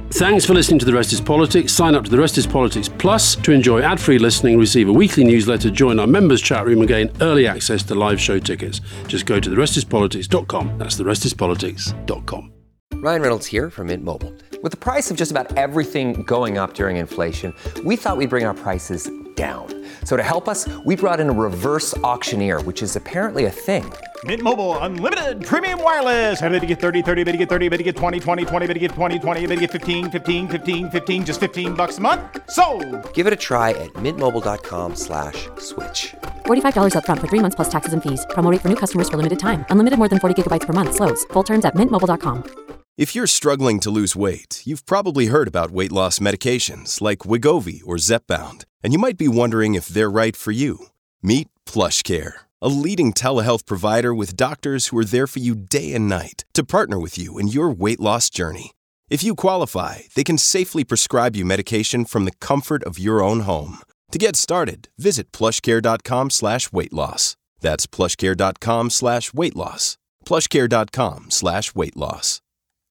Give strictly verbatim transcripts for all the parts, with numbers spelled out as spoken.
Thanks for listening to The Rest is Politics. Sign up to The Rest is Politics Plus to enjoy ad-free listening, receive a weekly newsletter, join our members' chat room and gain early access to live show tickets. Just go to the rest is politics dot com. That's the rest is politics dot com. Ryan Reynolds here from Mint Mobile. With the price of just about everything going up during inflation, we thought we'd bring our prices down. So to help us, we brought in a reverse auctioneer, which is apparently a thing. Mint Mobile Unlimited Premium Wireless. How to get thirty, thirty, how to get thirty, how to get twenty, twenty, twenty, how to get twenty, twenty, how to get fifteen, fifteen, fifteen, fifteen, just fifteen bucks a month? Sold! Give it a try at mintmobile.com slash switch. forty-five dollars up front for three months plus taxes and fees. Promo rate for new customers for limited time. Unlimited more than forty gigabytes per month. Slows full terms at mint mobile dot com. If you're struggling to lose weight, you've probably heard about weight loss medications like Wegovy or Zepbound, and you might be wondering if they're right for you. Meet PlushCare, a leading telehealth provider with doctors who are there for you day and night to partner with you in your weight loss journey. If you qualify, they can safely prescribe you medication from the comfort of your own home. To get started, visit plushcare.com slash weight loss. That's plushcare.com slash weight loss. plushcare.com slash weight loss.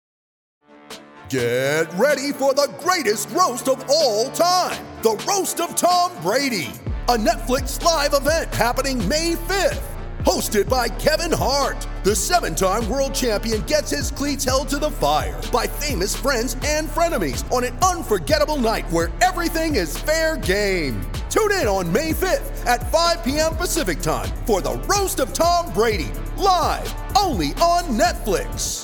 Get ready for the greatest roast of all time, the Roast of Tom Brady, a Netflix live event happening May fifth. Hosted by Kevin Hart, the seven-time world champion gets his cleats held to the fire by famous friends and frenemies on an unforgettable night where everything is fair game. Tune in on May fifth at five p.m. Pacific time for the Roast of Tom Brady, live only on Netflix.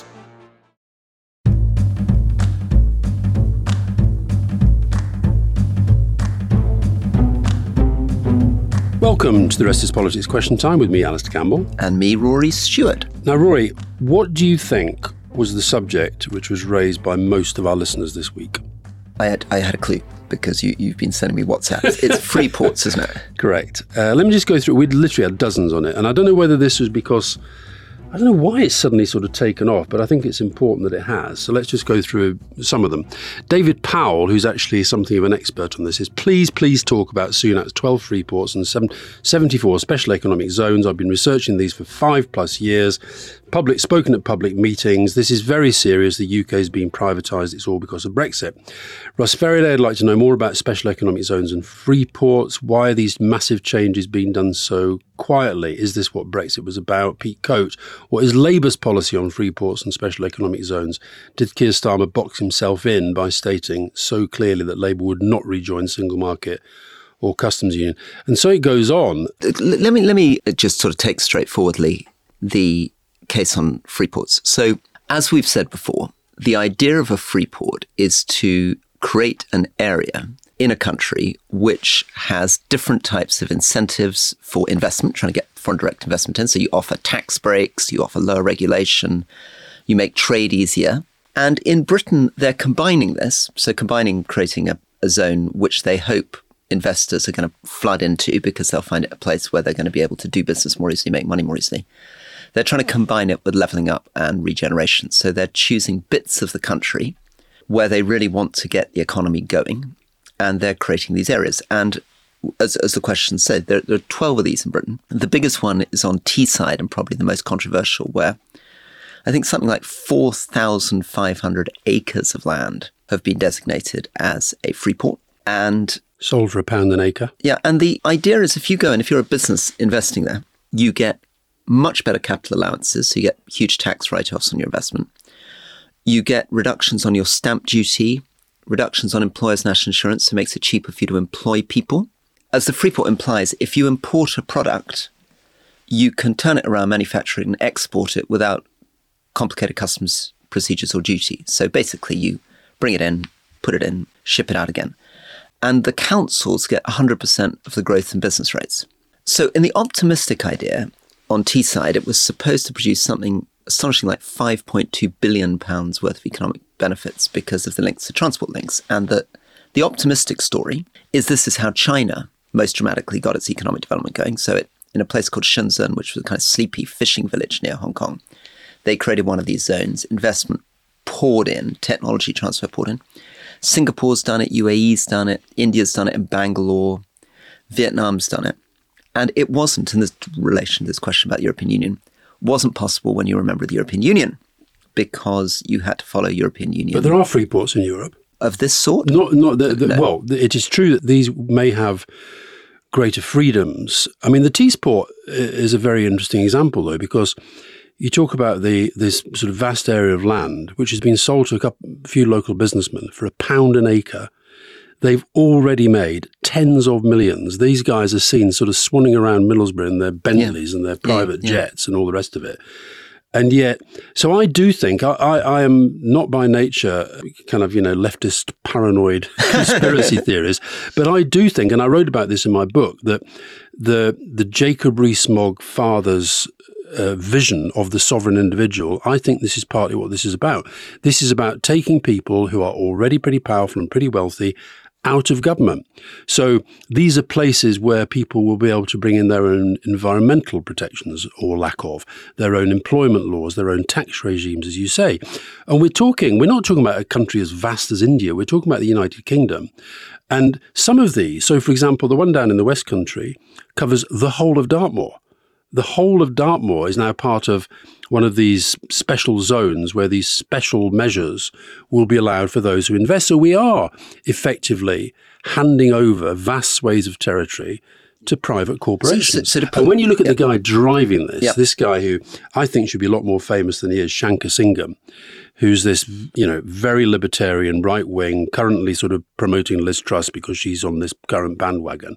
Welcome to The Rest is Politics Question Time with me, Alistair Campbell. And me, Rory Stewart. Now, Rory, what do you think was the subject which was raised by most of our listeners this week? I had I had a clue because you, you've been sending me WhatsApps. It's free ports, isn't it? Correct. Uh, let me just go through. We'd literally had dozens on it. And I don't know whether this was because... I don't know why it's suddenly sort of taken off, but I think it's important that it has. So let's just go through some of them. David Powell, who's actually something of an expert on this, is please, please talk about Sunak's twelve free ports and seventy-four special economic zones. I've been researching these for five plus years. Public spoken at public meetings. This is very serious. The U K is being privatised. It's all because of Brexit. Russ Faraday, I'd like to know more about special economic zones and free ports. Why are these massive changes being done so quietly? Is this what Brexit was about? Pete Coate, what is Labour's policy on free ports and special economic zones? Did Keir Starmer box himself in by stating so clearly that Labour would not rejoin single market or customs union? And so it goes on. Let me let me just sort of take straightforwardly the case on free ports. So, as we've said before, the idea of a free port is to create an area in a country which has different types of incentives for investment, trying to get foreign direct investment in. So you offer tax breaks, you offer lower regulation, you make trade easier. And in Britain, they're combining this. So combining, creating a, a zone which they hope investors are going to flood into because they'll find it a place where they're going to be able to do business more easily, make money more easily. They're trying to combine it with levelling up and regeneration. So they're choosing bits of the country where they really want to get the economy going, and they're creating these areas. And as, as the question said, there, there are twelve of these in Britain. The biggest one is on Teesside, and probably the most controversial, where I think something like four thousand five hundred acres of land have been designated as a free port. And sold for a pound an acre. Yeah, and the idea is if you go and if you're a business investing there, you get much better capital allowances, so you get huge tax write-offs on your investment. You get reductions on your stamp duty, reductions on employers' national insurance, so it makes it cheaper for you to employ people. As the free port implies, if you import a product, you can turn it around, manufacture it and export it without complicated customs procedures or duty. So basically you bring it in, put it in, ship it out again. And the councils get one hundred percent of the growth in business rates. So in the optimistic idea, on Teesside, it was supposed to produce something astonishing like five point two billion pounds worth of economic benefits because of the links to transport links. And the, the optimistic story is this is how China most dramatically got its economic development going. So it, in a place called Shenzhen, which was a kind of sleepy fishing village near Hong Kong, they created one of these zones. Investment poured in, technology transfer poured in. Singapore's done it, U A E's done it, India's done it in Bangalore, Vietnam's done it. And it wasn't, in this relation to this question about the European Union, wasn't possible when you were a member of the European Union because you had to follow European Union. But there are free ports in Europe. of this sort? Not, not the, the, No. Well, it is true that these may have greater freedoms. I mean, the T-Sport is a very interesting example, though, because you talk about the this sort of vast area of land which has been sold to a couple, few local businessmen for a pound an acre. They've already made tens of millions. These guys are seen sort of swanning around Middlesbrough in their Bentleys Yeah. and their private Yeah, yeah. jets and all the rest of it. And yet, so I do think, I, I, I am not by nature kind of, you know, leftist paranoid conspiracy theorist, but I do think, and I wrote about this in my book, that the the Jacob Rees-Mogg father's uh, vision of the sovereign individual, I think this is partly what this is about. This is about taking people who are already pretty powerful and pretty wealthy out of government. So these are places where people will be able to bring in their own environmental protections or lack of, their own employment laws, their own tax regimes, as you say. And we're talking, we're not talking about a country as vast as India, we're talking about the United Kingdom. And some of these, so for example, the one down in the West Country covers the whole of Dartmoor. The whole of Dartmoor is now part of one of these special zones where these special measures will be allowed for those who invest. So we are effectively handing over vast swathes of territory to private corporations. So- so to put- and when you look at Yep. the guy driving this, Yep. this guy who I think should be a lot more famous than he is, Shankar Singham, who's this, you know, very libertarian, right-wing, currently sort of promoting Liz Truss because she's on this current bandwagon.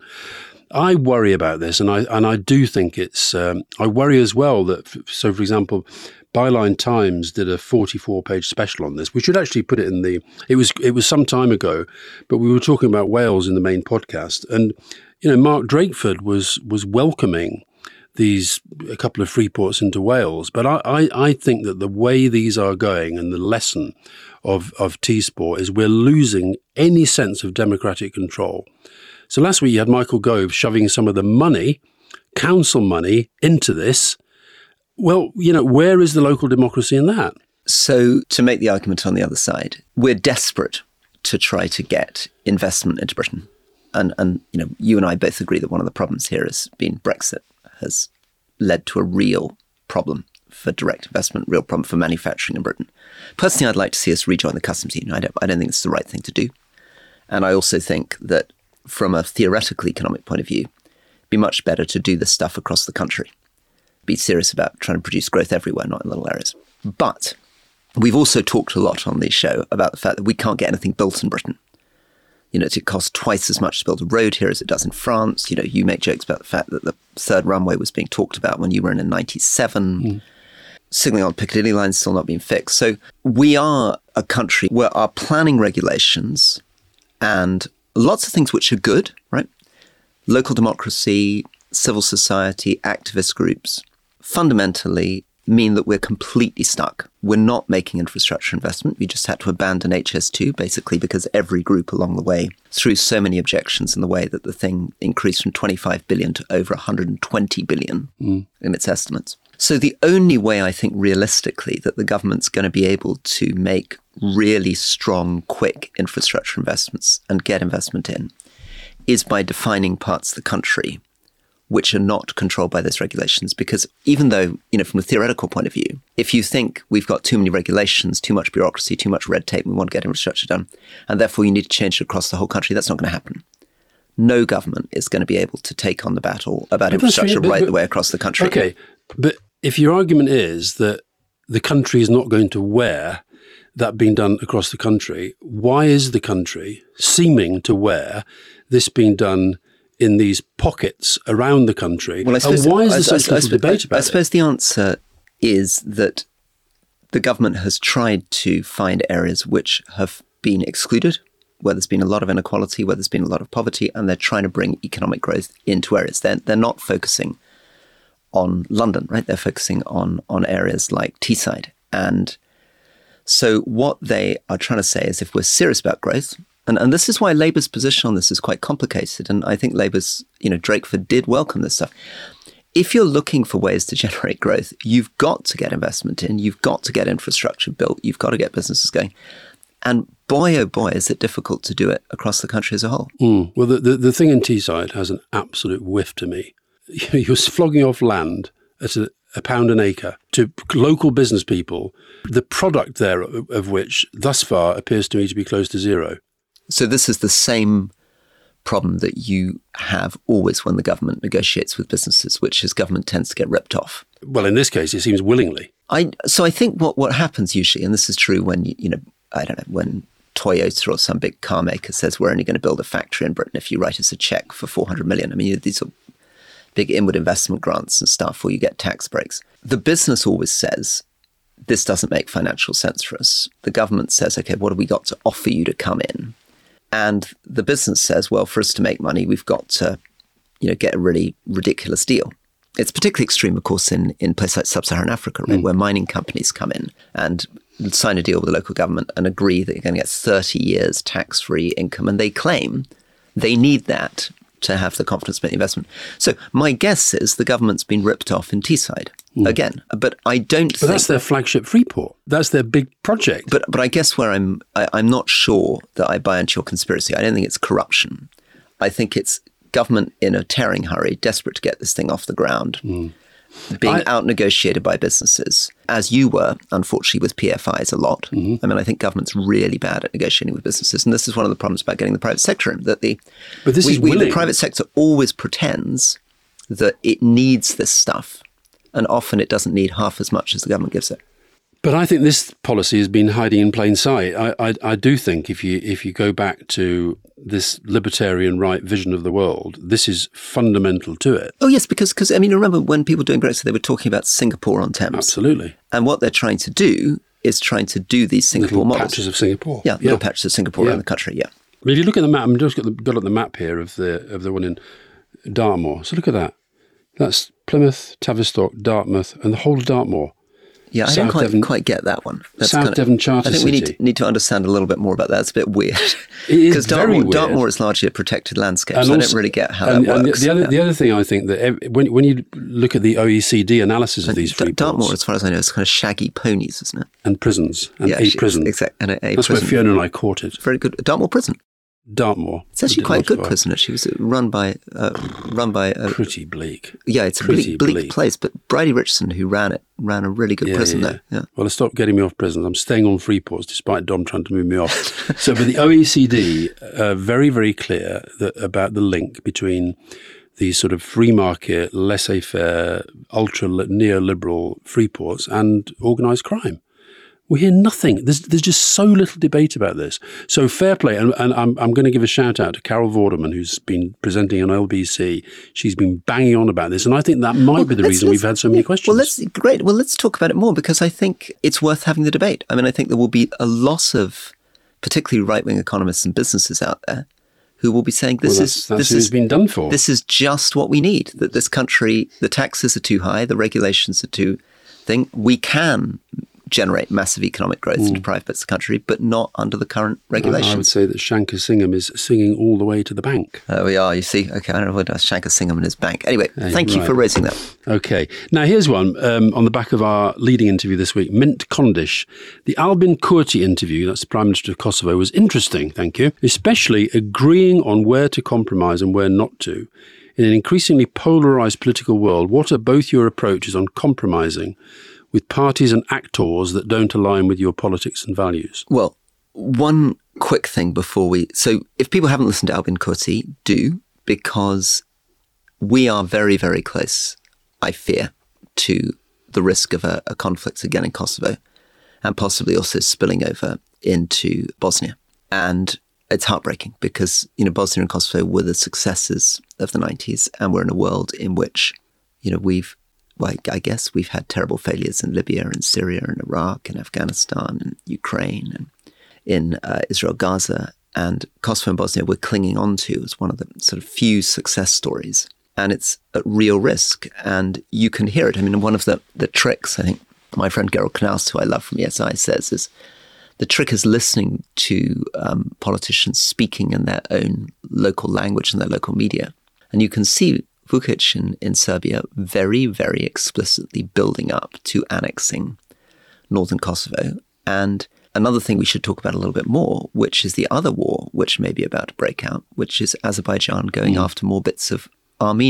I worry about this, and I and I do think it's. Um, I worry as well that, so for example, Byline Times did a forty-four page special on this. We should actually put it in the. It was it was some time ago, but we were talking about Wales in the main podcast, and you know, Mark Drakeford was was welcoming these a couple of free ports into Wales, but I, I, I think that the way these are going and the lesson of of T-Sport is we're losing any sense of democratic control. So last week you had Michael Gove shoving some of the money, council money, into this. Well, you know, where is the local democracy in that? So to make the argument on the other side, we're desperate to try to get investment into Britain. And, and you know, you and I both agree that one of the problems here has been Brexit has led to a real problem for direct investment, real problem for manufacturing in Britain. Personally, I'd like to see us rejoin the customs union. I don't, I don't think it's the right thing to do. And I also think that from a theoretical economic point of view, it'd be much better to do this stuff across the country. Be serious about trying to produce growth everywhere, not in little areas. But we've also talked a lot on this show about the fact that we can't get anything built in Britain. You know, it costs twice as much to build a road here as it does in France. You know, you make jokes about the fact that the third runway was being talked about when you were in in ninety-seven. Mm. Signalling on Piccadilly line still not being fixed. So we are a country where our planning regulations and lots of things which are good, right? Local democracy, civil society, activist groups, fundamentally mean that we're completely stuck. We're not making infrastructure investment. We just had to abandon H S two, basically, because every group along the way threw so many objections in the way that the thing increased from twenty-five billion to over one hundred twenty billion mm. in its estimates. So the only way I think realistically that the government's going to be able to make really strong, quick infrastructure investments and get investment in is by defining parts of the country which are not controlled by those regulations. Because even though, you know, from a theoretical point of view, if you think we've got too many regulations, too much bureaucracy, too much red tape, we want to get infrastructure done, and therefore you need to change it across the whole country, that's not going to happen. No government is going to be able to take on the battle about But infrastructure but, right but, the way across the country. Okay, but if your argument is that the country is not going to wear that being done across the country, why is the country seeming to wear this being done in these pockets around the country? Well, I suppose, and why is I, there so I, little I, I, debate about I suppose it? the answer is that the government has tried to find areas which have been excluded, where there's been a lot of inequality, where there's been a lot of poverty, and they're trying to bring economic growth into areas. They're, they're not focusing on London, right? They're focusing on, on areas like Teesside. And so what they are trying to say is if we're serious about growth, and, and this is why Labour's position on this is quite complicated, and I think Labour's, you know, Drakeford did welcome this stuff. If you're looking for ways to generate growth, you've got to get investment in, you've got to get infrastructure built, you've got to get businesses going. And boy, oh boy, is it difficult to do it across the country as a whole. Mm. Well, the, the, the thing in Teesside has an absolute whiff to me. You're flogging off land at a, a pound an acre to local business people, the product there of which thus far appears to me to be close to zero. So this is the same problem that you have always when the government negotiates with businesses, which is government tends to get ripped off. Well, in this case, it seems willingly. I so I think what, what happens usually, and this is true when, you, you know, I don't know, when Toyota or some big car maker says we're only going to build a factory in Britain if you write us a check for four hundred million. I mean, these are big inward investment grants and stuff, or you get tax breaks. The business always says, this doesn't make financial sense for us. The government says, okay, what have we got to offer you to come in? And the business says, well, for us to make money, we've got to, you know, get a really ridiculous deal. It's particularly extreme, of course, in, in places like sub-Saharan Africa, right, mm. where mining companies come in and sign a deal with the local government and agree that you're going to get thirty years tax-free income. And they claim they need that to have the confidence to make the investment. So my guess is the government's been ripped off in Teesside mm. again. But I don't but think... that's their flagship Freeport. That's their big project. But but I guess where I'm, I, I'm not sure that I buy into your conspiracy. I don't think it's corruption. I think it's government in a tearing hurry, desperate to get this thing off the ground, mm. being I, out-negotiated by businesses, as you were, unfortunately, with P F Is a lot. Mm-hmm. I mean, I think government's really bad at negotiating with businesses, and this is one of the problems about getting the private sector in, that the, but this we, is we, the private sector always pretends that it needs this stuff, and often it doesn't need half as much as the government gives it. But I think this policy has been hiding in plain sight. I, I, I do think if you if you go back to this libertarian right vision of the world, this is fundamental to it. Oh, yes, because, because I mean, remember when people were doing Brexit, they were talking about Singapore on Thames. Absolutely. And what they're trying to do is trying to do these Singapore little models. patches of Singapore. Yeah, little yeah. patches of Singapore yeah. around the country, yeah. But if you look at the map, I've just got, the, got up the map here of the of the one in Dartmoor. So look at that. That's Plymouth, Tavistock, Dartmouth, and the whole of Dartmoor. Yeah, I South don't quite, Devon, quite get that one. That's South kind of, Devon Charter I think we City. need to, need to understand a little bit more about that. It's a bit weird. It is Because very Dartmoor, weird. Dartmoor is largely a protected landscape, And so also, I don't really get how and, that and works. the other, yeah. the other thing I think that every, when when you look at the O E C D analysis of these D- free Dartmoor, ports as far as I know, is kind of shaggy ponies, isn't it? and prisons and yeah, a she- prison. Exactly. And a, a That's prison. where Fiona and I caught it. Very good. Dartmoor Prison. Dartmoor. It's actually We did quite a lots good of prison, actually. It was run by, uh, run by a, Pretty bleak. yeah, it's a pretty bleak, bleak, bleak. place, but Bridie Richardson, who ran it, ran a really good Yeah, prison yeah, there. Yeah. Well, stop getting me off prisons. I'm staying on free ports despite Dom trying to move me off. So, but the O E C D are very, very clear that, about the link between these sort of free market, laissez-faire, ultra neoliberal free ports and organised crime. We hear nothing. There's there's just so little debate about this. So fair play. And, and I'm I'm going to give a shout out to Carol Vorderman, who's been presenting on L B C. She's been banging on about this. And I think that might Well, be the let's- reason we've let's- had so many yeah. questions. Well, let's great. Well, let's talk about it more, because I think it's worth having the debate. I mean, I think there will be a lot of particularly right-wing economists and businesses out there who will be saying this Well, that's- is that's this who it's is been done for. This is just what we need. That this country, the taxes are too high, the regulations are too thing. We can generate massive economic growth Mm. into private bits of the country, but not under the current I would regulations. say that Shankar Singham is singing all the way to the bank. There we are. You see. Okay, I don't know what Shankar Singham and his bank. Anyway, Hey, thank you right. for raising that. Okay. Now, here's one um, on the back of our leading interview this week. Mint Kondish. The Albin Kurti interview, that's the Prime Minister of Kosovo, was interesting, thank you, especially agreeing on where to compromise and where not to. In an increasingly polarised political world, what are both your approaches on compromising with parties and actors that don't align with your politics and values? Well, one quick thing before we... So if people haven't listened to Albin Kurti, do, because we are very, very close, I fear, to the risk of a, a conflict again in Kosovo, and possibly also spilling over into Bosnia. And it's heartbreaking because, you know, Bosnia and Kosovo were the successes of the nineties, and we're in a world in which, you know, we've Well, I guess we've had terrible failures in Libya and Syria and Iraq and Afghanistan and Ukraine and in uh, Israel, Gaza, and Kosovo and Bosnia we're clinging on to as one of the sort of few success stories. And it's at real risk, and you can hear it. I mean, one of the, the tricks, I think my friend Gerald Knaus, who I love from E S I, says is the trick is listening to um, politicians speaking in their own local language and their local media. And you can see Vučić in, in Serbia very, very explicitly building up to annexing northern Kosovo. And another thing we should talk about a little bit more, which is the other war, which may be about to break out, which is Azerbaijan going Mm. after more bits of Armenia.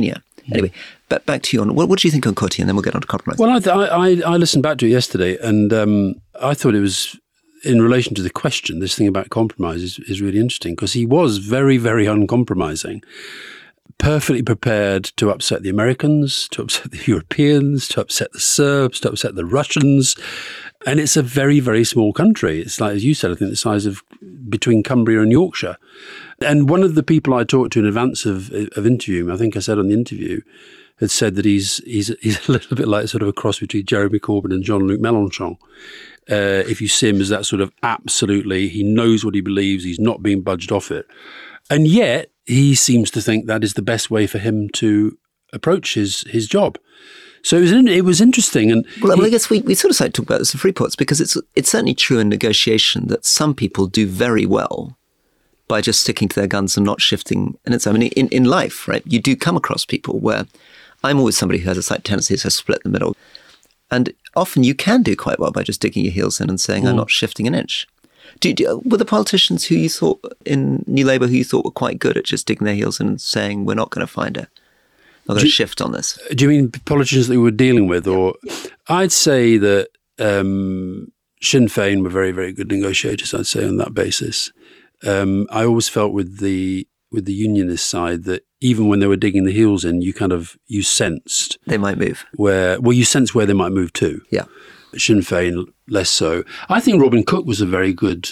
Anyway, but back to you on, what, what do you think on Coty? And then we'll get on to compromise. Well, I, th- I, I listened back to it yesterday, and um, I thought it was, in relation to the question, this thing about compromise is, is really interesting, because he was very, very uncompromising. Perfectly prepared to upset the Americans, to upset the Europeans, to upset the Serbs, to upset the Russians. And it's a very, very small country. It's like, as you said, I think the size of between Cumbria and Yorkshire. And one of the people I talked to in advance of, of interviewing, I think I said on the interview, had said that he's he's he's a little bit like sort of a cross between Jeremy Corbyn and Jean-Luc Mélenchon. Uh, if you see him as that sort of absolutely, he knows what he believes, he's not being budged off it. And yet, he seems to think that is the best way for him to approach his his job. So it was, it was interesting. And well, he, I guess we, we sort of like to talk about this in Freeports, because it's it's certainly true in negotiation that some people do very well by just sticking to their guns and not shifting. And it's, I mean, in, in life, right, you do come across people where I'm always somebody who has a slight tendency to split the middle. And often you can do quite well by just digging your heels in and saying, mm. I'm not shifting an inch. Do, do, were the politicians who you thought in New Labour who you thought were quite good at just digging their heels in and saying, we're not going to find a, not going to shift on this? Do you mean politicians that we were dealing with? Or I'd say that um, Sinn Féin were very, very good negotiators, I'd say, on that basis. Um, I always felt with the with the unionist side that even when they were digging the heels in, you kind of, you sensed. They might move. Where, well, you sense where they might move to. Yeah. Sinn Féin, less so. I think Robin Cook was a very good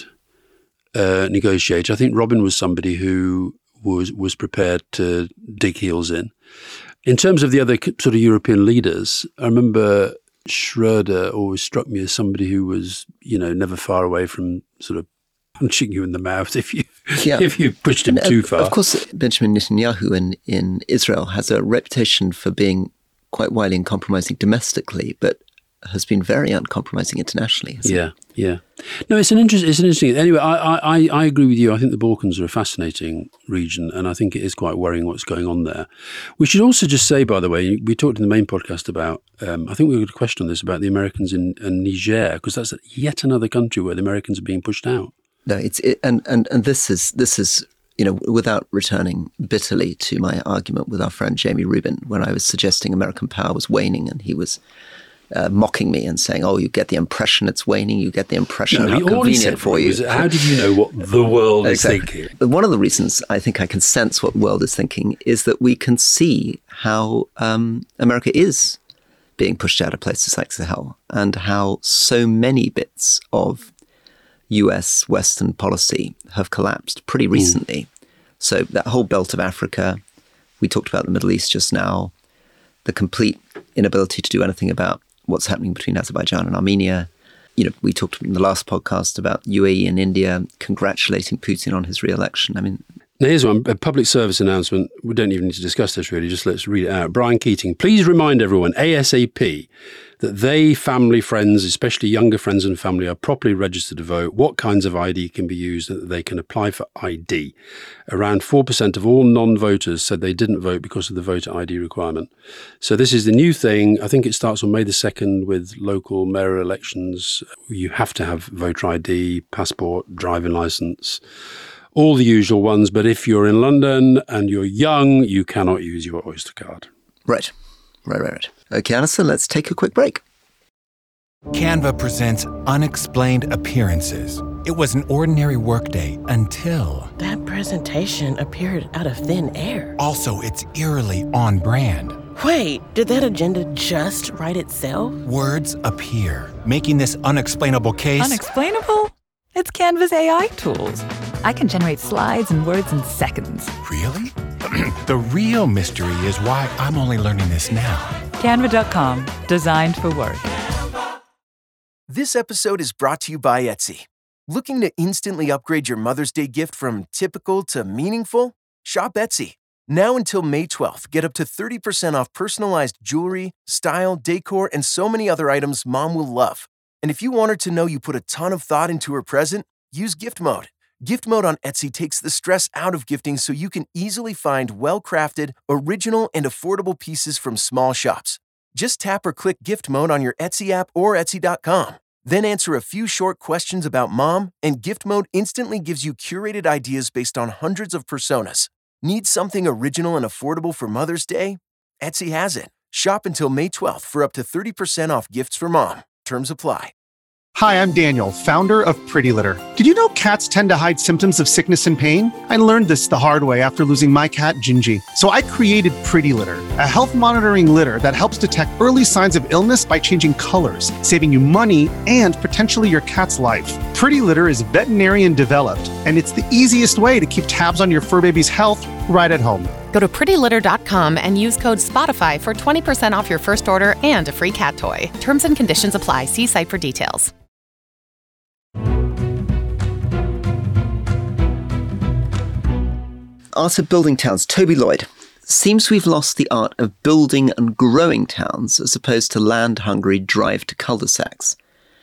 uh, negotiator. I think Robin was somebody who was was prepared to dig heels in. In terms of the other sort of European leaders, I remember Schroeder always struck me as somebody who was, you know, never far away from sort of punching you in the mouth if you yeah. if you pushed him and, too uh, far. Of course, Benjamin Netanyahu in, in Israel has a reputation for being quite wily and compromising domestically, but has been very uncompromising internationally. Yeah, it? yeah. No, it's an interesting. It's an interesting. Anyway, I, I I agree with you. I think the Balkans are a fascinating region, and I think it is quite worrying what's going on there. We should also just say, by the way, we talked in the main podcast about. Um, I think we got a question on this about the Americans in, in Niger, because that's yet another country where the Americans are being pushed out. No, it's it, and and and this is this is. You know, without returning bitterly to my argument with our friend Jamie Rubin, when I was suggesting American power was waning, and he was uh, mocking me and saying, "Oh, you get the impression it's waning. You get the impression no, how convenient for you." Was, how did you know what the world exactly. is thinking? One of the reasons I think I can sense what the world is thinking is that we can see how um, America is being pushed out of places like Sahel, and how so many bits of U S Western policy have collapsed pretty recently. Mm. So that whole belt of Africa, we talked about the Middle East just now, the complete inability to do anything about what's happening between Azerbaijan and Armenia. You know, we talked in the last podcast about U A E and India congratulating Putin on his re-election. I mean, now here's one, a public service announcement. We don't even need to discuss this really, just let's read it out. Brian Keating, please remind everyone ASAP that they, family, friends, especially younger friends and family, are properly registered to vote, what kinds of I D can be used, and that they can apply for I D. Around four percent of all non-voters said they didn't vote because of the voter I D requirement. So this is the new thing. I think it starts on May the second with local mayoral elections. You have to have voter I D, passport, driving licence, all the usual ones. But if you're in London and you're young, you cannot use your Oyster card. Right. Right, right, right. Okay, Alison, let's take a quick break. Canva presents Unexplained Appearances. It was an ordinary workday until... That presentation appeared out of thin air. Also, it's eerily on brand. Wait, did that agenda just write itself? Words appear, making this unexplainable case... Unexplainable? It's Canva's A I tools. I can generate slides and words in seconds. Really? The real mystery is why I'm only learning this now. Canva dot com, designed for work. This episode is brought to you by Etsy. Looking to instantly upgrade your Mother's Day gift from typical to meaningful? Shop Etsy. Now until May twelfth, get up to thirty percent off personalized jewelry, style, decor, and so many other items Mom will love. And if you want her to know you put a ton of thought into her present, use Gift Mode. Gift Mode on Etsy takes the stress out of gifting so you can easily find well-crafted, original, and affordable pieces from small shops. Just tap or click Gift Mode on your Etsy app or Etsy dot com. Then answer a few short questions about Mom, and Gift Mode instantly gives you curated ideas based on hundreds of personas. Need something original and affordable for Mother's Day? Etsy has it. Shop until May twelfth for up to thirty percent off gifts for mom. Terms apply. Hi, I'm Daniel, founder of Pretty Litter. Did you know cats tend to hide symptoms of sickness and pain? I learned this the hard way after losing my cat, Gingy. So I created Pretty Litter, a health monitoring litter that helps detect early signs of illness by changing colors, saving you money and potentially your cat's life. Pretty Litter is veterinarian developed, and it's the easiest way to keep tabs on your fur baby's health right at home. Go to pretty litter dot com and use code SPOTIFY for twenty percent off your first order and a free cat toy. Terms and conditions apply. See site for details. Art of building towns, Toby Lloyd. Seems we've lost the art of building and growing towns as opposed to land-hungry drive to cul-de-sacs.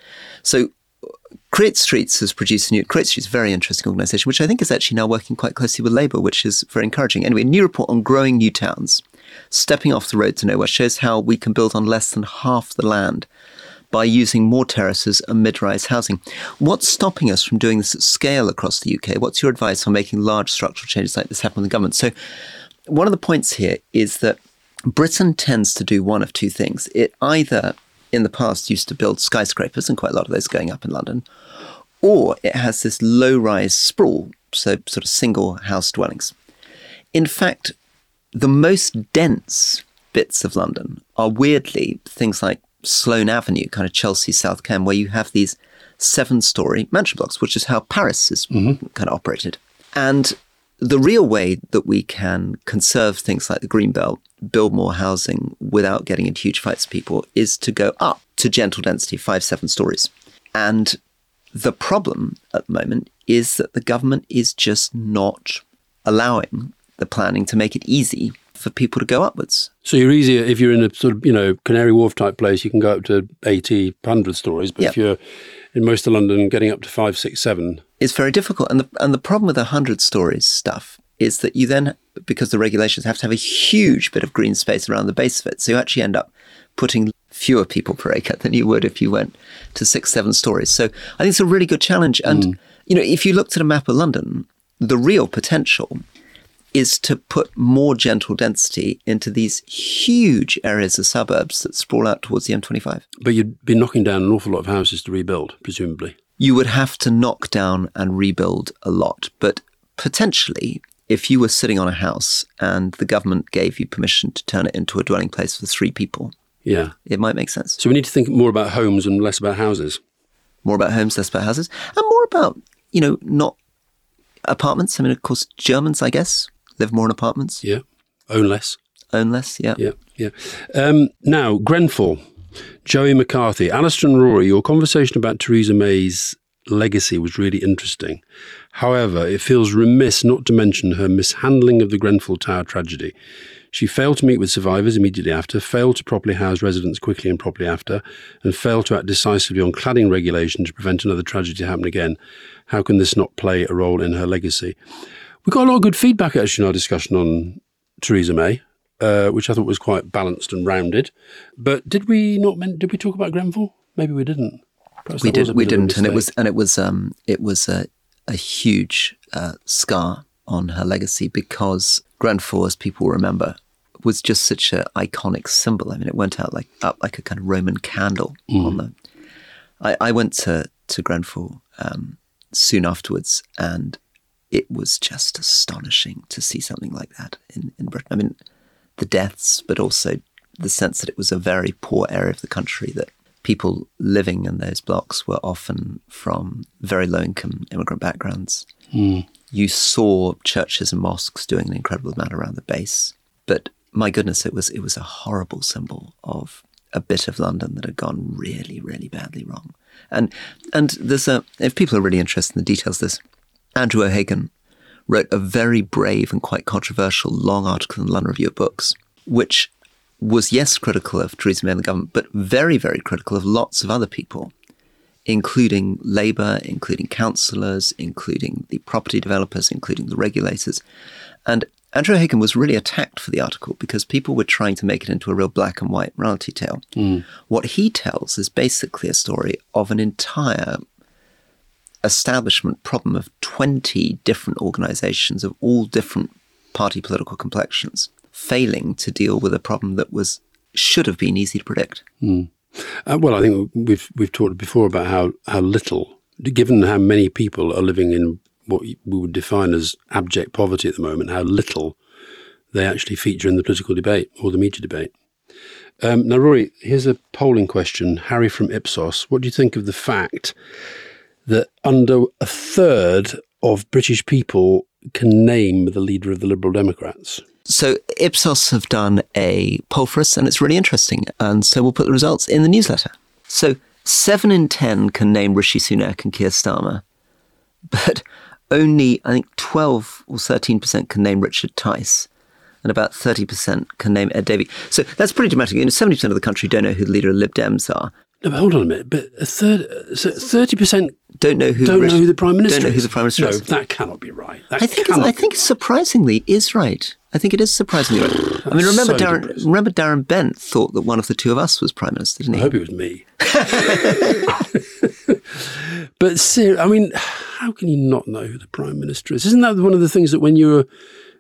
So Create Streets has produced a new, Create Streets is a very interesting organisation, which I think is actually now working quite closely with Labour, which is very encouraging. Anyway, a new report on growing new towns, stepping off the road to nowhere, shows how we can build on less than half the land by using more terraces and mid-rise housing. What's stopping us from doing this at scale across the U K? What's your advice on making large structural changes like this happen in the government? So one of the points here is that Britain tends to do one of two things. It either, in the past, used to build skyscrapers, and quite a lot of those going up in London, or it has this low-rise sprawl, so sort of single house dwellings. In fact, the most dense bits of London are weirdly things like Sloane Avenue, kind of Chelsea, South Cam, where you have these seven-storey mansion blocks, which is how Paris is mm-hmm. kind of operated. And the real way that we can conserve things like the Green Belt, build more housing without getting into huge fights with people, is to go up to gentle density, five, seven stories. And the problem at the moment is that the government is just not allowing the planning to make it easy for people to go upwards. So you're easier if you're in a sort of, you know, Canary Wharf type place, you can go up to eighty, one hundred stories. But yep. if you're in most of London, getting up to five, six, seven. It's very difficult. And the, and the problem with the one hundred stories stuff is that you then, because the regulations have to have a huge bit of green space around the base of it. So you actually end up putting fewer people per acre than you would if you went to six, seven stories. So I think it's a really good challenge. And, mm. you know, if you looked at a map of London, the real potential is to put more gentle density into these huge areas of suburbs that sprawl out towards the M twenty-five. But you'd be knocking down an awful lot of houses to rebuild, presumably. You would have to knock down and rebuild a lot. But potentially, if you were sitting on a house and the government gave you permission to turn it into a dwelling place for three people, yeah, it might make sense. So we need to think more about homes and less about houses. More about homes, less about houses. And more about, you know, not apartments. I mean, of course, Germans, I guess, live more in apartments. Yeah. Own less. Own less, yeah. Yeah, yeah. Um, now, Grenfell, Joey McCarthy, Alistair and Rory, your conversation about Theresa May's legacy was really interesting. However, it feels remiss not to mention her mishandling of the Grenfell Tower tragedy. She failed to meet with survivors immediately after, failed to properly house residents quickly and properly after, and failed to act decisively on cladding regulation to prevent another tragedy happening again. How can this not play a role in her legacy? We got a lot of good feedback, actually, in our discussion on Theresa May, uh, which I thought was quite balanced and rounded. But did we not? Men- did we talk about Grenfell? Maybe we didn't. Perhaps we did. We didn't, and it was and it was um, it was a, a huge uh, scar on her legacy because Grenfell, as people remember, was just such an iconic symbol. I mean, it went out like up like a kind of Roman candle mm. on the. I, I went to to Grenfell um, soon afterwards, and it was just astonishing to see something like that in, in Britain. I mean, the deaths, but also the sense that it was a very poor area of the country, that people living in those blocks were often from very low-income immigrant backgrounds. Mm. You saw churches and mosques doing an incredible amount around the base. But my goodness, it was it was a horrible symbol of a bit of London that had gone really, really badly wrong. And and there's a, if people are really interested in the details of this, Andrew O'Hagan wrote a very brave and quite controversial long article in the London Review of Books, which was, yes, critical of Theresa May and the government, but very, very critical of lots of other people, including Labour, including councillors, including the property developers, including the regulators. And Andrew O'Hagan was really attacked for the article because people were trying to make it into a real black and white morality tale. Mm. What he tells is basically a story of an entire establishment problem of twenty different organisations of all different party political complexions, failing to deal with a problem that was should have been easy to predict. Mm. Uh, well, I think we've we've talked before about how, how little, given how many people are living in what we would define as abject poverty at the moment, how little they actually feature in the political debate or the media debate. Um, now, Rory, here's a polling question. Harry from Ipsos, what do you think of the fact that under a third of British people can name the leader of the Liberal Democrats? So Ipsos have done a poll for us, and it's really interesting. And so we'll put the results in the newsletter. So seven in ten can name Rishi Sunak and Keir Starmer, but only, I think, twelve or thirteen percent can name Richard Tice, and about thirty percent can name Ed Davey. So that's pretty dramatic. You know, seventy percent of the country don't know who the leader of Lib Dems are. No, but hold on a minute. But a third, so thirty percent don't know who don't Rich, know who the prime minister don't know is. who the prime minister no, is. No, that cannot be right. That I think it's, cannot I think surprisingly is right. I think it is surprisingly right. I mean, remember so Darren. depressing. Remember Darren Bent thought that one of the two of us was prime minister, didn't he? I hope it was me. But ser- I mean, how can you not know who the prime minister is? Isn't that one of the things that when you were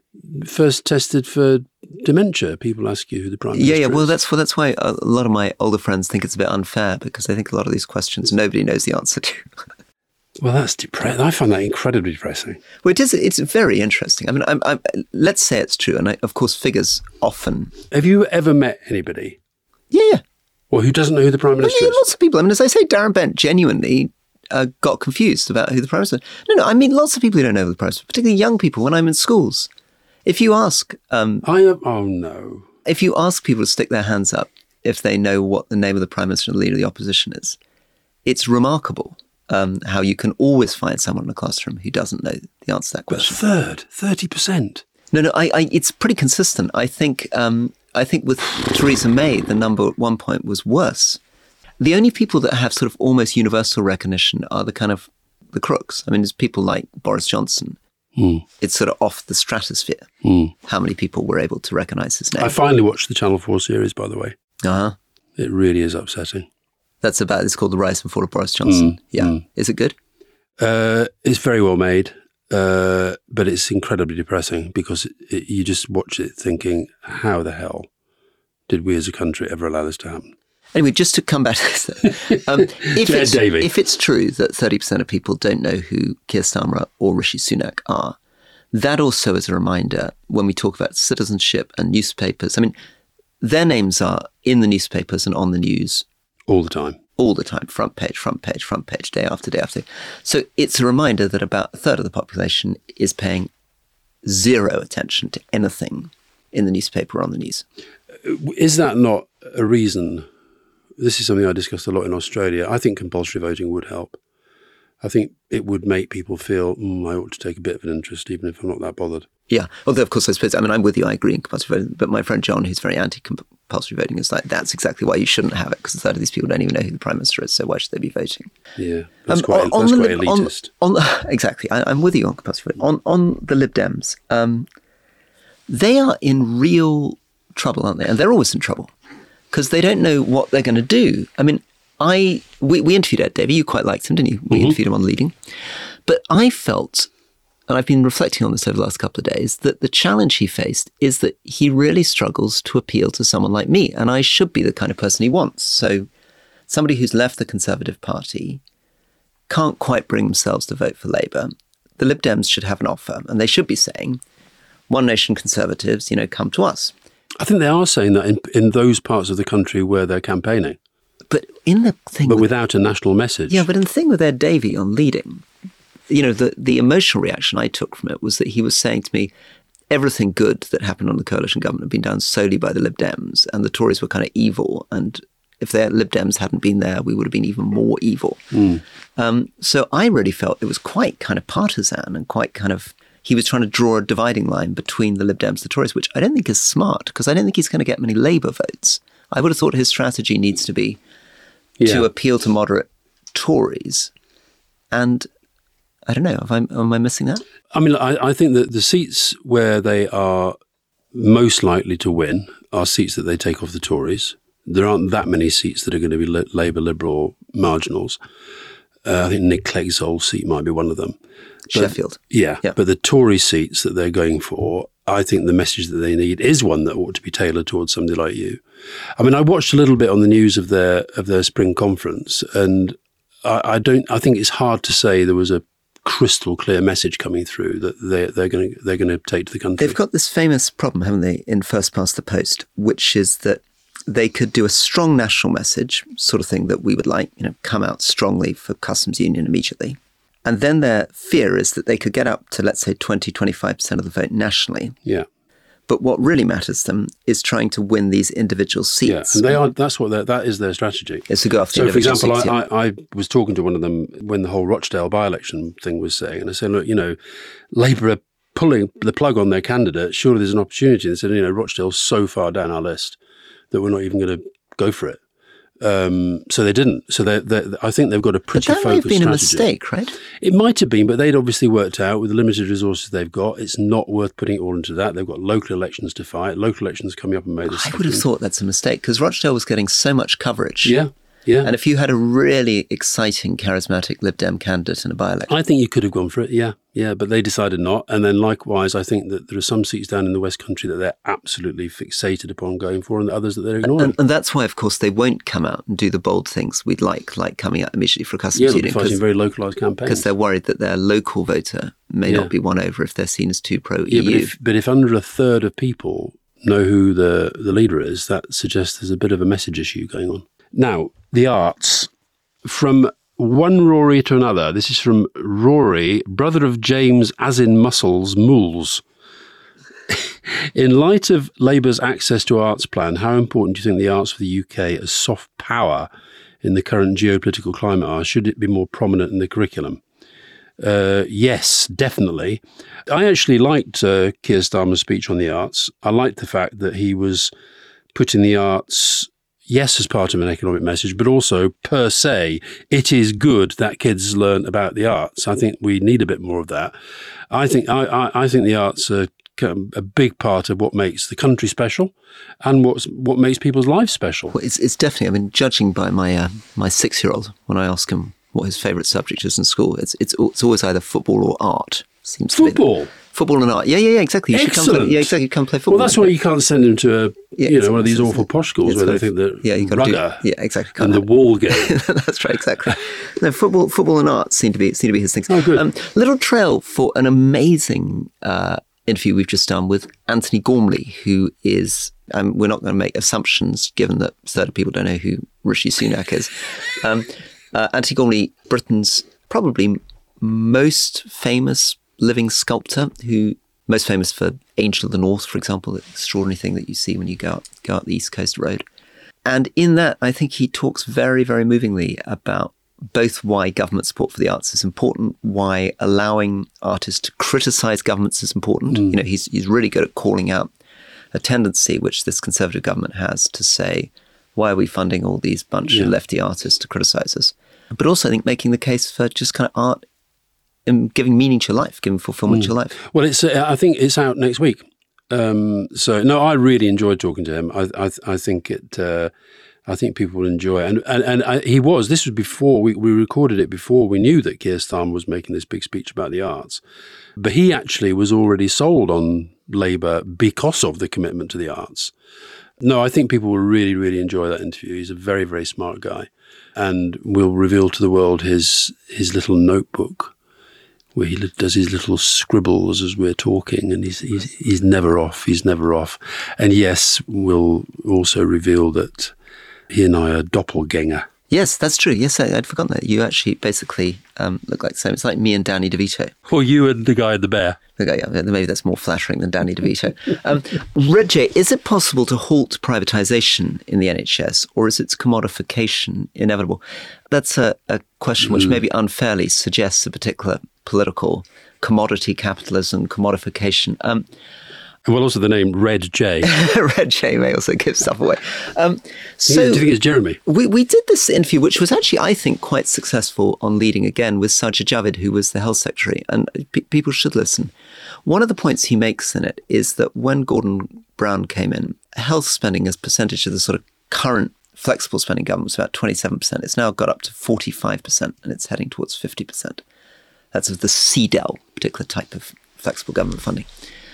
first tested for dementia, people ask you who the prime minister Yeah, yeah. is? Well, that's well, that's why a lot of my older friends think it's a bit unfair, because I think a lot of these questions nobody knows the answer to. Well, that's depressing. I find that incredibly depressing. Well, it is. It's very interesting. I mean, I'm, I'm, let's say it's true, and I, of course, figures often. Have you ever met anybody? Yeah, yeah. Or who doesn't know who the prime minister well, yeah, is? Lots of people. I mean, as I say, Darren Bent genuinely uh, got confused about who the prime minister is. No, no. I mean, lots of people who don't know who the prime minister is, particularly young people. When I'm in schools, if you ask, um, I am. Oh no. If you ask people to stick their hands up if they know what the name of the prime minister and the leader of the opposition is, it's remarkable. Um, how you can always find someone in a classroom who doesn't know the answer to that question. But a third, thirty percent. No, no, I, I, it's pretty consistent. I think, um, I think with Theresa May, the number at one point was worse. The only people that have sort of almost universal recognition are the kind of the crooks. I mean, there's people like Boris Johnson. Mm. It's sort of off the stratosphere. Mm. How many people were able to recognise his name? I finally watched the Channel four series, by the way. Uh huh. It really is upsetting. That's about, it's called The Rise and Fall of Boris Johnson. Mm, yeah. Mm. Is it good? Uh, it's very well made, uh, but it's incredibly depressing because it, it, you just watch it thinking, how the hell did we as a country ever allow this to happen? Anyway, just to come back to this, um, if, yeah, it's, Davey. if it's true that thirty percent of people don't know who Keir Starmer or Rishi Sunak are, that also is a reminder when we talk about citizenship and newspapers. I mean, their names are in the newspapers and on the news. All the time. All the time. Front page, front page, front page, day after day after day. So it's a reminder that about a third of the population is paying zero attention to anything in the newspaper or on the news. Is that not a reason? This is something I discussed a lot in Australia. I think compulsory voting would help. I think it would make people feel, mm, I ought to take a bit of an interest, even if I'm not that bothered. Yeah. Although, of course, I suppose, I mean, I'm with you. I agree in compulsory voting. But my friend John, who's very anti-compulsory voting, is like, that's exactly why you shouldn't have it, because a third of these people don't even know who the Prime Minister is, so why should they be voting? Yeah, that's Um, quite, on- on that's the quite Lib- on- elitist. On, exactly. I, I'm with you on compulsory voting. On, on the Lib Dems, um, they are in real trouble, aren't they? And they're always in trouble because they don't know what they're going to do. I mean, I we, we interviewed Ed Davey. You quite liked him, didn't you? We Mm-hmm. interviewed him on Leading. But I felt, and I've been reflecting on this over the last couple of days, that the challenge he faced is that he really struggles to appeal to someone like me. And I should be the kind of person he wants. So somebody who's left the Conservative Party can't quite bring themselves to vote for Labour. The Lib Dems should have an offer. And they should be saying, One Nation Conservatives, you know, come to us. I think they are saying that in, in those parts of the country where they're campaigning. But in the thing... But with, without a national message. Yeah, but in the thing with Ed Davey on Leading, you know, the, the emotional reaction I took from it was that he was saying to me, everything good that happened on the coalition government had been done solely by the Lib Dems, and the Tories were kind of evil, and if their Lib Dems hadn't been there, we would have been even more evil. Mm. Um, so I really felt it was quite kind of partisan and quite kind of... He was trying to draw a dividing line between the Lib Dems and the Tories, which I don't think is smart, because I don't think he's going to get many Labour votes. I would have thought his strategy needs to be Yeah. to appeal to moderate Tories. And I don't know, have I, am I missing that? I mean, I, I think that the seats where they are most likely to win are seats that they take off the Tories. There aren't that many seats that are going to be li- Labour, Liberal, marginals. Uh, I think Nick Clegg's old seat might be one of them. But, Sheffield. Yeah, yeah, but the Tory seats that they're going for, I think the message that they need is one that ought to be tailored towards somebody like you. I mean, I watched a little bit on the news of their of their spring conference, and I, I don't. I think it's hard to say there was a crystal clear message coming through that they they're going to they're going to take to the country. They've got this famous problem, haven't they, in First Past the Post, which is that they could do a strong national message, sort of thing that we would like, you know, come out strongly for customs union immediately. And then their fear is that they could get up to, let's say, twenty, twenty-five percent of the vote nationally. Yeah. But what really matters to them is trying to win these individual seats. Yeah, and they are. That's what that is their strategy. Is to go after. So, for example, seats, I, yeah. I, I was talking to one of them when the whole Rochdale by-election thing was saying, and I said, look, you know, Labour are pulling the plug on their candidate. Surely there's an opportunity. And they said, you know, Rochdale's so far down our list that we're not even going to go for it. Um, so they didn't. So they, they, I think they've got a pretty but that focused may have been strategy. a mistake, right? It might have been, but they'd obviously worked out with the limited resources they've got, it's not worth putting it all into that. They've got local elections to fight. Local elections coming up in May the second. I would have thought that's a mistake because Rochdale was getting so much coverage. Yeah, yeah. And if you had a really exciting, charismatic Lib Dem candidate in a by-election. I think you could have gone for it, yeah. Yeah, but they decided not. And then likewise, I think that there are some seats down in the West Country that they're absolutely fixated upon going for and others that they're ignoring. And, and that's why, of course, they won't come out and do the bold things we'd like, like coming out immediately for a customs yeah, they'll union. be fighting very localised campaigns. Because they're worried that their local voter may yeah. not be won over if they're seen as too pro-E U. Yeah, but if, but if under a third of people know who the, the leader is, that suggests there's a bit of a message issue going on. Now, the arts. From one Rory to another. This is from Rory, brother of James, as in muscles, Mools. In light of Labour's access to arts plan, how important do you think the arts for the U K as soft power in the current geopolitical climate are? Should it be more prominent in the curriculum? Uh, yes, definitely. I actually liked uh, Keir Starmer's speech on the arts. I liked the fact that he was putting the arts... yes, as part of an economic message, but also per se, it is good that kids learn about the arts. I think we need a bit more of that. I think I, I, I think the arts are a big part of what makes the country special and what's, what makes people's lives special. Well, it's, it's definitely, I mean, judging by my uh, my six-year-old, when I ask him what his favourite subject is in school, it's it's it's always either football or art. Seems football? To be. Football and art. Yeah, yeah, yeah, exactly. You should come play, yeah, exactly. Come play football. Well, that's why you can't send him to a, yeah, you know, one of these awful posh schools where they think that yeah, you rugger do, yeah, exactly. and the wall game. That's right, exactly. No, football, football and art seem to be seem to be his things. Oh, good. Um, little trail for an amazing uh, interview we've just done with Anthony Gormley, who is. Um, we're not going to make assumptions, given that certain people don't know who Rishi Sunak is. Um, uh, Anthony Gormley, Britain's probably most famous living sculptor, who most famous for Angel of the North, for example, the extraordinary thing that you see when you go out, go out the East Coast Road. And in that, I think he talks very, very movingly about both why government support for the arts is important, why allowing artists to criticise governments is important. Mm. You know, he's he's really good at calling out a tendency which this Conservative government has to say, why are we funding all these bunch yeah. of lefty artists to criticise us? But also, I think, making the case for just kind of art and giving meaning to your life, giving fulfillment mm. to your life. Well, it's. Uh, I think it's out next week. Um, so no, I really enjoyed talking to him. I, I, I think it. Uh, I think people will enjoy it. And and, and I, he was. This was before we, we recorded it before we knew that Keir Starmer was making this big speech about the arts. But he actually was already sold on Labour because of the commitment to the arts. No, I think people will really, really enjoy that interview. He's a very, very smart guy, and will reveal to the world his his little notebook, where he does his little scribbles as we're talking, and he's, he's he's never off, he's never off. And yes, we'll also reveal that he and I are doppelganger. Yes, that's true. Yes, I, I'd forgotten that. You actually basically um, look like the same. It's like me and Danny DeVito. Or you and the guy in the bear. The guy, yeah, maybe that's more flattering than Danny DeVito. um, Red J, is it possible to halt privatisation in the N H S, or is its commodification inevitable? That's a, a question which mm. maybe unfairly suggests a particular political commodity capitalism, commodification. Um, well, also the name Red J. Red J may also give stuff away. Um, so do you think it's Jeremy? We, we did this interview, which was actually, I think, quite successful on Leading Again with Sajid Javid, who was the health secretary, and p- people should listen. One of the points he makes in it is that when Gordon Brown came in, health spending as percentage of the sort of current flexible spending government was about twenty-seven percent. It's now got up to forty-five percent, and it's heading towards fifty percent. That's of the C D E L, particular type of flexible government funding.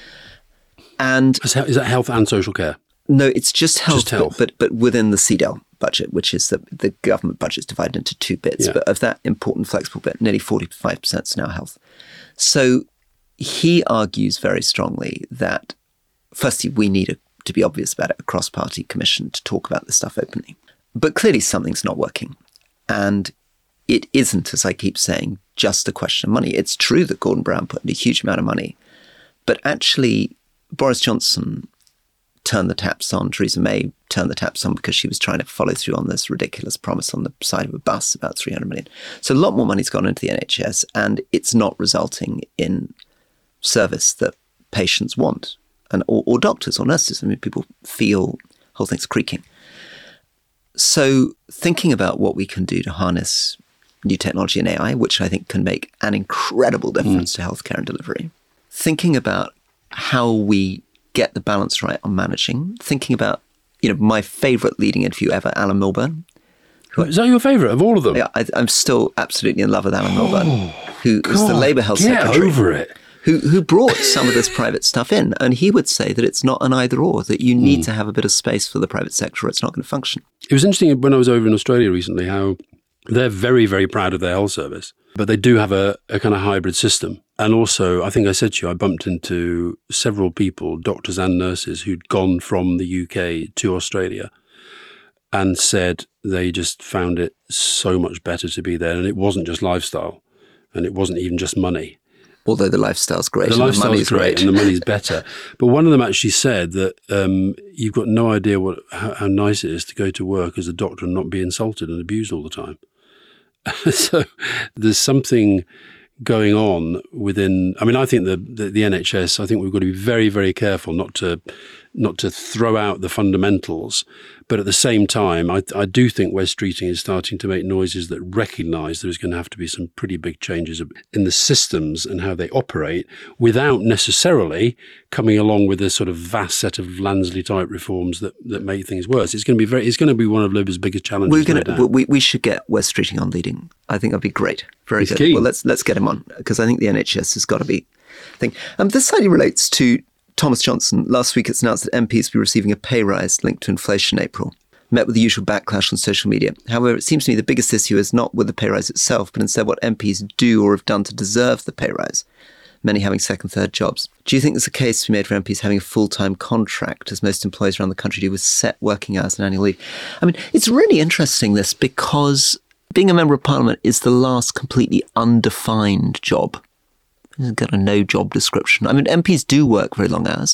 And is that health and social care? No, it's just health, just health. But, but but within the C D E L budget, which is the, the government budget is divided into two bits. Yeah. But of that important flexible bit, nearly forty-five percent is now health. So he argues very strongly that, firstly, we need a, to be obvious about it, a cross-party commission to talk about this stuff openly. But clearly something's not working. And it isn't, as I keep saying, just a question of money. It's true that Gordon Brown put in a huge amount of money. But actually, Boris Johnson turned the taps on. Theresa May turned the taps on because she was trying to follow through on this ridiculous promise on the side of a bus, about three hundred million. So a lot more money's gone into the N H S, and it's not resulting in service that patients want, and or, or doctors or nurses. I mean, people feel the whole thing's creaking. So thinking about what we can do to harness new technology and A I, which I think can make an incredible difference mm. to healthcare and delivery. Thinking about how we get the balance right on managing. Thinking about, you know, my favourite leading interview ever, Alan Milburn. Who, Is that your favourite of all of them? Yeah, I, I'm still absolutely in love with Alan Milburn, oh, who was the Labour Health get Secretary. Get over it. Who, who brought some of this private stuff in. And he would say that it's not an either or, that you need mm. to have a bit of space for the private sector or it's not going to function. It was interesting when I was over in Australia recently how they're very, very proud of their health service, but they do have a, a kind of hybrid system. And also, I think I said to you, I bumped into several people, doctors and nurses, who'd gone from the U K to Australia and said they just found it so much better to be there. And it wasn't just lifestyle, and it wasn't even just money. Although the lifestyle's great. The and lifestyle's the money's great, great and the money's better. But one of them actually said that um, you've got no idea what how, how nice it is to go to work as a doctor and not be insulted and abused all the time. So there's something going on within. I mean, I think the, the the N H S. I think we've got to be very, very careful not to not to throw out the fundamentals. But at the same time, I, I do think Wes Streeting is starting to make noises that recognise there's going to have to be some pretty big changes in the systems and how they operate, without necessarily coming along with a sort of vast set of Lansley-type reforms that, that make things worse. It's going to be very. It's going to be one of Labour's biggest challenges. We're going to. We, we should get Wes Streeting on leading. I think that'd be great. Very He's good. Keen. Well, let's let's get him on, because I think the N H S has got to be thing. Um, this slightly relates to Thomas Johnson. Last week, it's announced that M Ps will be receiving a pay rise linked to inflation in April. Met with the usual backlash on social media. However, it seems to me the biggest issue is not with the pay rise itself, but instead what M Ps do or have done to deserve the pay rise, many having second, third jobs. Do you think there's a case to be made for M Ps having a full-time contract, as most employees around the country do, with set working hours and annual leave? I mean, it's really interesting, this, because being a member of Parliament is the last completely undefined job. It's got a no job description. I mean, M Ps do work very long hours,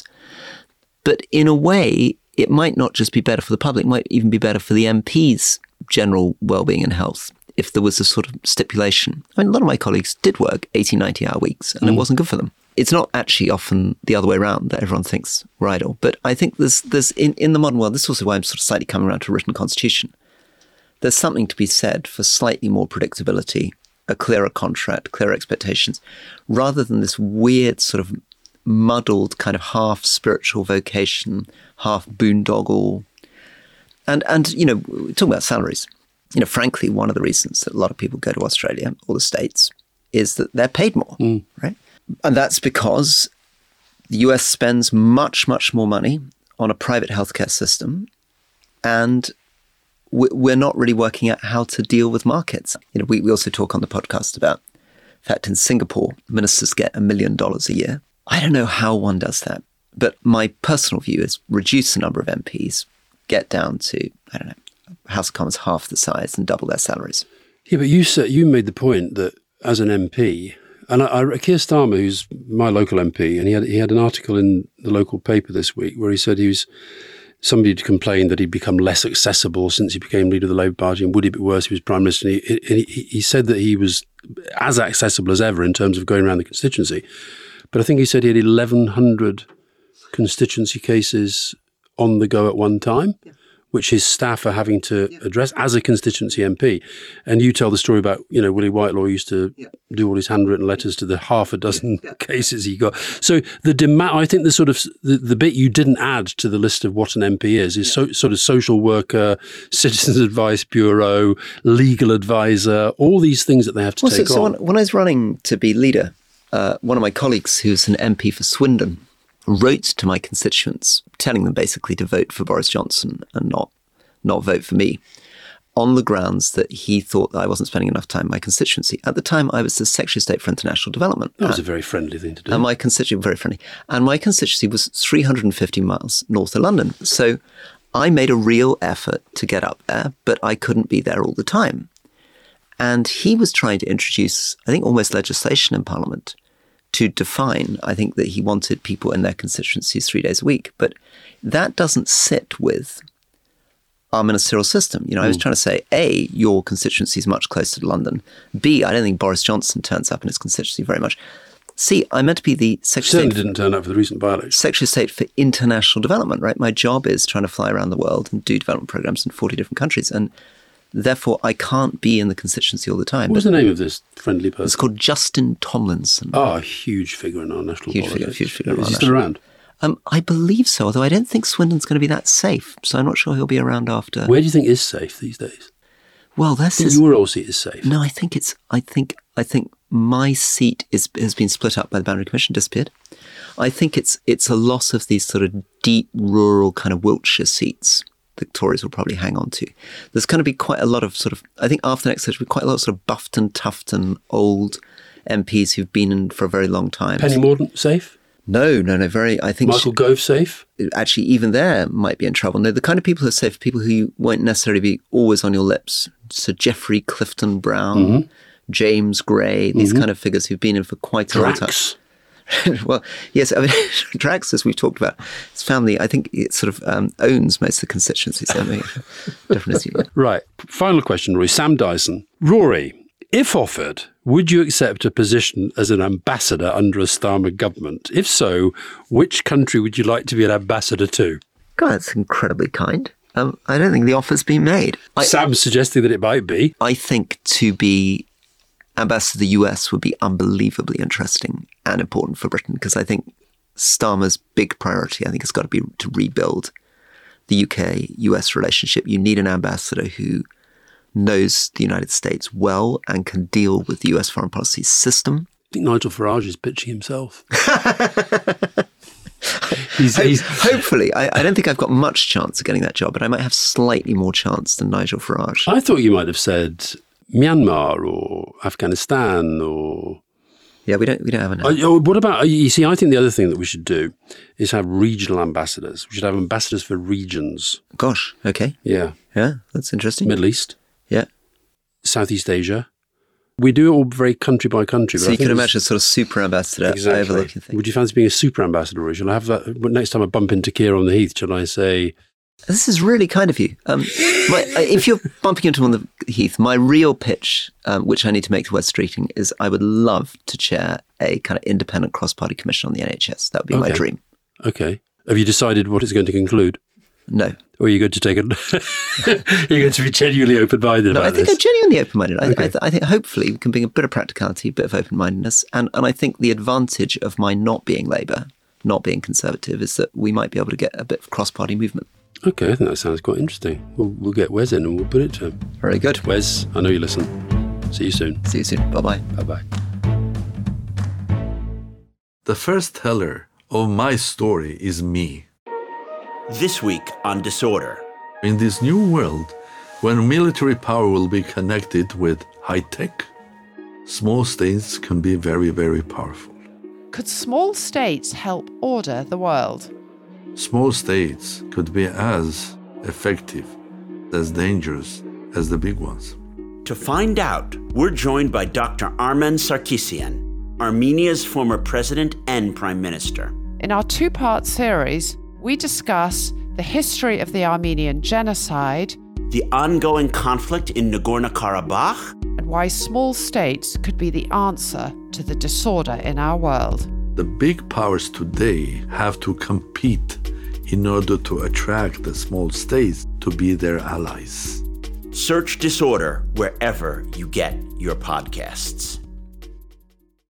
but in a way, it might not just be better for the public, it might even be better for the M P's general well-being and health if there was a sort of stipulation. I mean, a lot of my colleagues did work eighty, ninety hour weeks, and mm. it wasn't good for them. It's not actually often the other way around that everyone thinks we're idle. But I think there's, there's in, in the modern world, this is also why I'm sort of slightly coming around to a written constitution. There's something to be said for slightly more predictability, a clearer contract, clearer expectations, rather than this weird sort of muddled kind of half spiritual vocation, half boondoggle. And, and you know, talking about salaries, you know, frankly, one of the reasons that a lot of people go to Australia or the States is that they're paid more, mm. right? And that's because the U S spends much, much more money on a private healthcare system, and we're not really working out how to deal with markets. You know, we, we also talk on the podcast about the fact in Singapore, ministers get a million dollars a year. I don't know how one does that, but my personal view is reduce the number of M Ps, get down to, I don't know, House of Commons half the size and double their salaries. Yeah, but you said, you made the point that as an M P, and I, I, Keir Starmer, who's my local M P, and he had he had an article in the local paper this week where he said he was, somebody had complained that he'd become less accessible since he became leader of the Labour Party, and would it be worse if he was Prime Minister? And he, he, he said that he was as accessible as ever in terms of going around the constituency. But I think he said he had eleven hundred constituency cases on the go at one time, yeah. which his staff are having to yeah. address as a constituency M P. And you tell the story about, you know, Willie Whitelaw used to yeah. do all his handwritten letters to the half a dozen yeah. cases he got. So the demand, I think the sort of, the, the bit you didn't add to the list of what an M P is, is yeah. so, sort of social worker, Citizens Advice Bureau, legal advisor, all these things that they have to well, take so, on. So when, when I was running to be leader, uh, one of my colleagues who's an M P for Swindon wrote to my constituents, telling them basically to vote for Boris Johnson and not not vote for me, on the grounds that he thought that I wasn't spending enough time in my constituency. At the time, I was the Secretary of State for International Development. That was a very friendly thing to do. And my constituency, very friendly. And my constituency was three hundred fifty miles north of London. So I made a real effort to get up there, but I couldn't be there all the time. And he was trying to introduce, I think, almost legislation in Parliament to define, I think, that he wanted people in their constituencies three days a week. But that doesn't sit with our ministerial system. You know, I was mm. trying to say, A, your constituency is much closer to London. B, I don't think Boris Johnson turns up in his constituency very much. C, I meant to be the Secretary of State. Didn't turn up for the recent by-election. Secretary of State for International Development, right? My job is trying to fly around the world and do development programs in forty different countries. And therefore, I can't be in the constituency all the time. What was the name of this friendly person? It's called Justin Tomlinson. Oh, a huge figure in our national huge politics. Figure, huge figure. Is he still around? Um, I believe so, although I don't think Swindon's going to be that safe. So I'm not sure he'll be around after. Where do you think is safe these days? Well, this is your old seat is safe. No, I think it's. I think. I think my seat is has been split up by the Boundary Commission, disappeared. I think it's it's a loss of these sort of deep rural kind of Wiltshire seats the Tories will probably hang on to. There's going to be quite a lot of sort of. I think after the next election, quite a lot of sort of Bufton, Tufton, old M Ps who've been in for a very long time. Penny Mordaunt safe? No, no, no. Very. I think Michael she, Gove safe. Actually, even there might be in trouble. No, the kind of people who are safe, people who won't necessarily be always on your lips. Sir Geoffrey Clifton Brown, mm-hmm. James Gray, these mm-hmm. kind of figures who've been in for quite a long time. Well, yes, I mean, Drax, as we've talked about, his family, I think it sort of um, owns most of the constituencies. I mean, definitely. Right. Final question, Rory. Sam Dyson. Rory, if offered, would you accept a position as an ambassador under a Starmer government? If so, which country would you like to be an ambassador to? God, that's incredibly kind. Um, I don't think the offer's been made. I, Sam's suggesting that it might be. I think to be ambassador to the U S would be unbelievably interesting and important for Britain, because I think Starmer's big priority, I think, has got to be to rebuild the U K U S relationship. You need an ambassador who knows the United States well and can deal with the U S foreign policy system. I think Nigel Farage is pitching himself. he's, he's... Hopefully. I, I don't think I've got much chance of getting that job, but I might have slightly more chance than Nigel Farage. I thought you might have said Myanmar or Afghanistan or... Yeah, we don't we don't have enough. Uh, what about, you see, I think the other thing that we should do is have regional ambassadors. We should have ambassadors for regions. Gosh, okay. Yeah. Yeah, that's interesting. Middle East. Yeah. Southeast Asia. We do it all very country by country. So you can imagine a sort of super ambassador exactly. overlooking things. Would you fancy being a super ambassador, or shall I have that next time I bump into Keir on the Heath? Shall I say, this is really kind of you. Um, my, if you're bumping into him on the Heath, my real pitch, um, which I need to make to West Streeting, is I would love to chair a kind of independent cross-party commission on the N H S. That would be okay. my dream. Okay. Have you decided what it's going to conclude? No. Or are you going to take it? You're going to be genuinely open-minded no, about I think this? I'm genuinely open-minded. Okay. I, I, th- I think hopefully we can bring a bit of practicality, a bit of open-mindedness. And, and I think the advantage of my not being Labour, not being Conservative, is that we might be able to get a bit of cross-party movement. Okay, I think that sounds quite interesting. We'll, we'll get Wes in and we'll put it to him. Very good. Wes, I know you listen. See you soon. See you soon. Bye-bye. Bye-bye. The first teller of my story is me. This week on Disorder. In this new world, when military power will be connected with high tech, small states can be very, very powerful. Could small states help order the world? Small states could be as effective, as dangerous as the big ones. To find out, we're joined by Doctor Armen Sarkisian, Armenia's former president and prime minister. In our two-part series, we discuss the history of the Armenian genocide, the ongoing conflict in Nagorno-Karabakh, and why small states could be the answer to the disorder in our world. The big powers today have to compete in order to attract the small states to be their allies. Search Disorder wherever you get your podcasts.